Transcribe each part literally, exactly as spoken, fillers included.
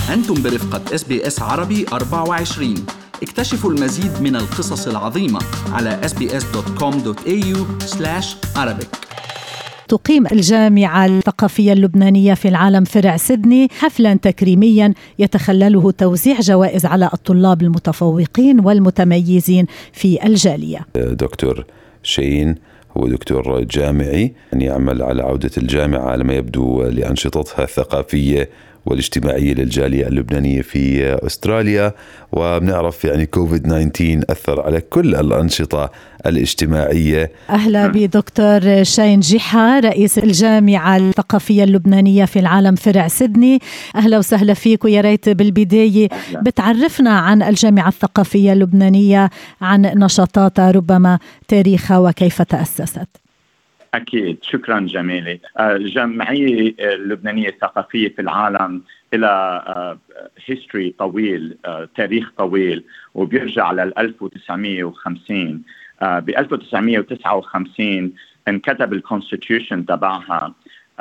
أنتم برفقة إس بي إس عربي أربعة وعشرين. اكتشفوا المزيد من القصص العظيمة على إس بي إس دوت كوم دوت إيه يو سلاش عربيك. تقيم الجامعة الثقافية اللبنانية في العالم فرع سيدني حفلا تكريميا يتخلله توزيع جوائز على الطلاب المتفوقين والمتميزين في الجالية. دكتور شين هو دكتور جامعي يعمل على عودة الجامعة على ما يبدو لأنشطتها الثقافية والاجتماعية للجالية اللبنانية في أستراليا، وبنعرف يعني كوفيد تسعة عشر أثر على كل الأنشطة الاجتماعية. أهلا بدكتور شين جحا رئيس الجامعة الثقافية اللبنانية في العالم فرع سيدني. أهلا وسهلا فيك، ويا ريت بالبداية بتعرفنا عن الجامعة الثقافية اللبنانية، عن نشاطاتها، ربما تاريخها وكيف تأسست. أكيد، شكرا جميلة. الجمعية اللبنانية الثقافية في العالم إلى هيستوري طويل، تاريخ طويل، وبيرجع لل ألف وتسعمية وخمسين. ب ألف وتسعمية وتسعة وخمسين انكتب الكونستيتيوشن تبعها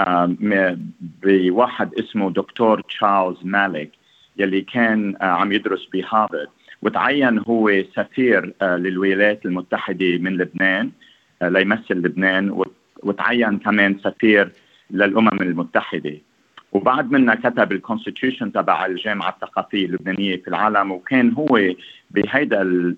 بواحد اسمه دكتور تشارلز مالك يلي كان عم يدرس بهارفارد، وتعين هو سفير للولايات المتحدة من لبنان ليمثل لبنان، وتعين كمان سفير للأمم المتحدة. وبعد منها كتب الكونستيتيوشن تبع الجامعة الثقافية اللبنانية في العالم، وكان هو بهيدا ال...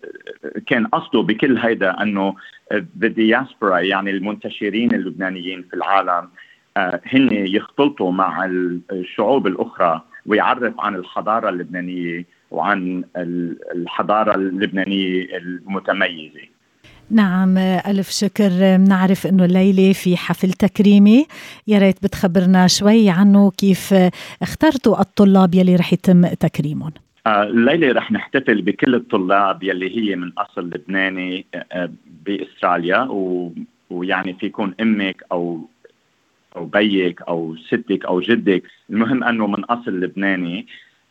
كان قصده بكل هيدا أنه الدياسبورا يعني المنتشرين اللبنانيين في العالم هن يختلطوا مع الشعوب الأخرى، ويعرف عن الحضارة اللبنانية وعن الحضارة اللبنانية المتميزة. نعم، ألف شكر. نعرف أنه الليلة في حفل تكريمي، يا ريت بتخبرنا شوي عنه، كيف اخترتوا الطلاب يلي رح يتم تكريمهم؟ الليلة رح نحتفل بكل الطلاب يلي هي من أصل لبناني بإستراليا، و... ويعني في يكون أمك أو أو بيك أو ستك أو جدك، المهم أنه من أصل لبناني.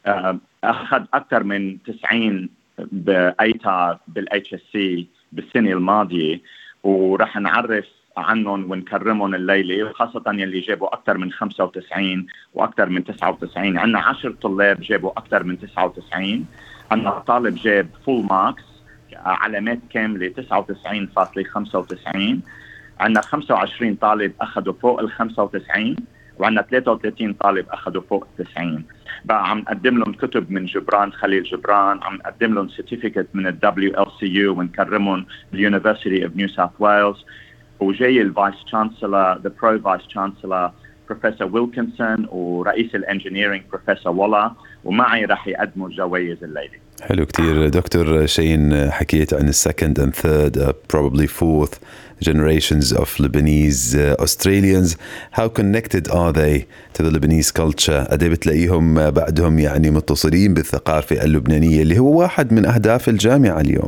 أخذ أكثر من تسعين بأيتا بالاتش اس سي بالسنة الماضية، ورح نعرف عنهم ونكرمهم الليلة، وخاصة يلي جابوا أكثر من خمسة وتسعين وأكثر من تسعة وتسعين. عنا عشر طلاب جابوا أكثر من تسعة وتسعين، عنا طالب جاب فول ماركس علامات كاملة تسعة وتسعين فاصلة خمسة وتسعين، عنا خمسة وعشرين طالب أخذوا فوق ال خمسة وتسعين، وعنا ثلاثة وثلاثين طالب أخذوا فوق التسعين. بقى عم نقدم لهم كتب من جبران خليل جبران، عم نقدم لهم سيرتيفيكت من ال دبليو إل سي يو ونكرمهم باليونيفرسيتي اوف نيو ساوث ويلز. وجاي الفايس تشانسلر ذا برو فايس تشانسلر بروفيسور ويلكنسون، ورئيس الانجينيرينج بروفيسور ولا، ومعي راح يقدموا الجوائز الليله. حلو كتير. دكتور شين، حكيت عن السكند and third uh, probably fourth generations of Lebanese uh, Australians. How connected are they to the Lebanese culture? قد بتلاقيهم بعدهم يعني متصلين بالثقافة اللبنانية اللي هو واحد من أهداف الجامعة اليوم؟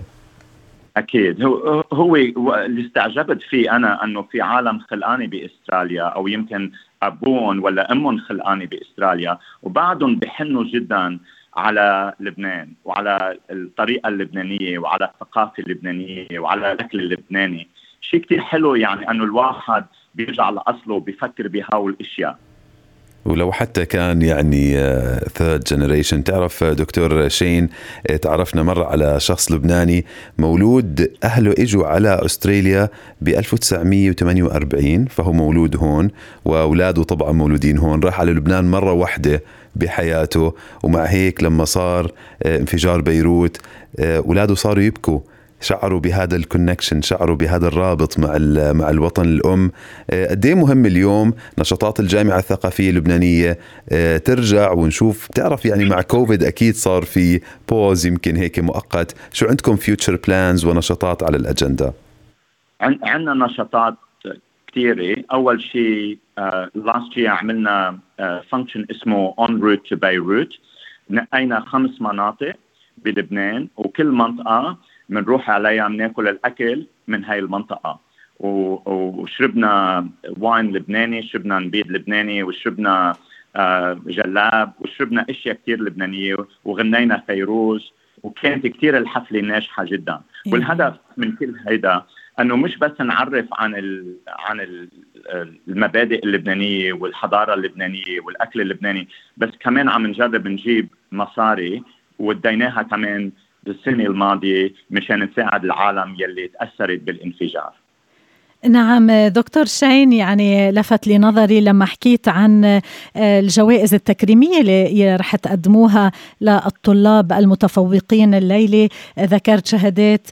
أكيد. هو هو اللي استعجبت فيه أنا أنه في عالم خلقاني بإستراليا، أو يمكن أبوهم ولا أمهم خلقاني بإستراليا، وبعدهم بحنوا جدا على لبنان وعلى الطريقة اللبنانية وعلى الثقافة اللبنانية وعلى الأكل اللبناني. شيء كتير حلو يعني أنه الواحد بيرجع لأصله وبيفكر بهاو الأشياء. ولو حتى كان يعني third generation. تعرف دكتور شين، تعرفنا مرة على شخص لبناني مولود أهله إجوا على أستراليا ب ألف وتسعمية وثمانية وأربعين، فهو مولود هون وأولاده طبعا مولودين هون. راح على لبنان مرة واحدة بحياته، ومع هيك لما صار انفجار بيروت أولاده صاروا يبكوا، شعروا بهذا الكونكشن، شعروا بهذا الرابط مع مع الوطن الأم. قد ايه مهم اليوم نشاطات الجامعة الثقافية اللبنانية ترجع ونشوف. تعرف يعني مع كوفيد أكيد صار في بوز يمكن هيك مؤقت. شو عندكم فيوتشر بلانز ونشاطات على الأجندة؟ عندنا نشاطات كثيرة. أول شيء لاست يير عملنا فانكشن اسمه On Route to Beirut. نقينا خمس مناطق بلبنان، وكل منطقة منروح عليها مناكل الأكل من هاي المنطقة، وشربنا واين لبناني، شربنا نبيذ لبناني، وشربنا جلاب، وشربنا أشياء كتير لبنانية، وغنينا فيروز، وكانت كتير الحفلة ناجحة جدا. والهدف من كل هيدا أنه مش بس نعرف عن ال عن ال المبادئ اللبنانية والحضارة اللبنانية والأكل اللبناني، بس كمان عم نجرب نجيب مصاري وديناها كمان بالسنة الماضية مشان نساعد العالم يلي تأثرت بالانفجار. نعم دكتور شين، يعني لفت لي نظري لما حكيت عن الجوائز التكريمية اللي رح تقدموها للطلاب المتفوقين الليلة. ذكرت شهادات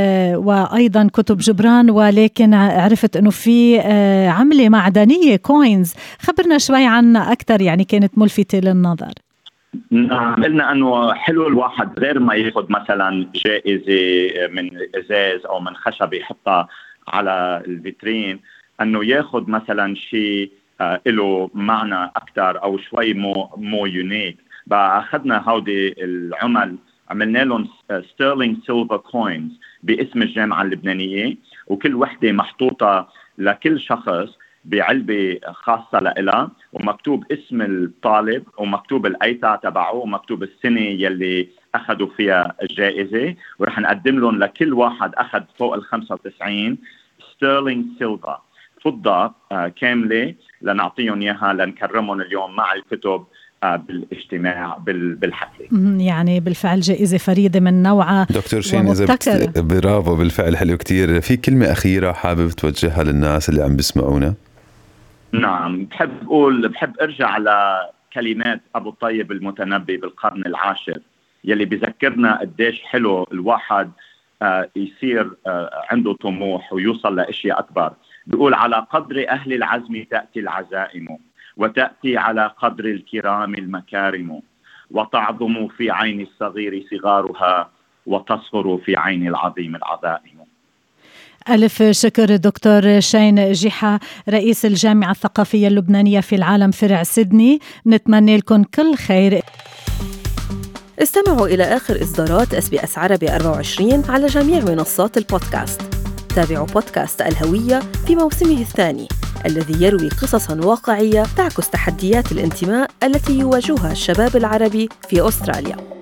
وأيضا كتب جبران، ولكن عرفت أنه في عملة معدنية كوينز. خبرنا شوي عنها أكثر، يعني كانت ملفتة للنظر. نعم، قلنا أنه حلو الواحد غير ما ياخد مثلا جائزة من إزاز أو من خشب يحطها على الفيترين، أنه ياخد مثلا شيء آه له معنى أكتر أو شوي مو مو يونيك. بقى أخذنا هودي العمل عملنا لهم ستيرلينج سيلفر كوينز باسم الجامعة اللبنانية، وكل وحدة محطوطة لكل شخص بعلبة خاصة لإلها، ومكتوب اسم الطالب ومكتوب الأيتع تبعه ومكتوب السنة يلي أخذوا فيها الجائزة، ورح نقدم لهم لكل واحد أخذ فوق ال خمسة وتسعين ستيرلينج سيلفر فضة آه كاملة لنعطيهم إياها لنكرمهم اليوم مع الكتب آه بالاجتماع بالحفلة. يعني بالفعل جائزة فريدة من نوعها. دكتور شين، إذا بت... برافو، بالفعل حلو كتير. في كلمة أخيرة حابب توجهها للناس اللي عم بيسمعونا؟ نعم، بحب أقول بحب أرجع على كلمات أبو الطيب المتنبي بالقرن العاشر يلي بيذكرنا قديش حلو الواحد آه يصير آه عنده طموح ويوصل لأشياء أكبر. بيقول: على قدر أهل العزم تأتي العزائم، وتأتي على قدر الكرام المكارم، وتعظم في عين الصغير صغارها، وتصغر في عين العظيم العظائم. ألف شكر دكتور شين جحا، رئيس الجامعة الثقافية اللبنانية في العالم فرع سيدني. نتمنى لكم كل خير. استمعوا إلى آخر إصدارات إس بي إس عربي أربعة وعشرين على جميع منصات البودكاست. تابعوا بودكاست الهوية في موسمه الثاني الذي يروي قصصاً واقعية تعكس تحديات الانتماء التي يواجهها الشباب العربي في أستراليا.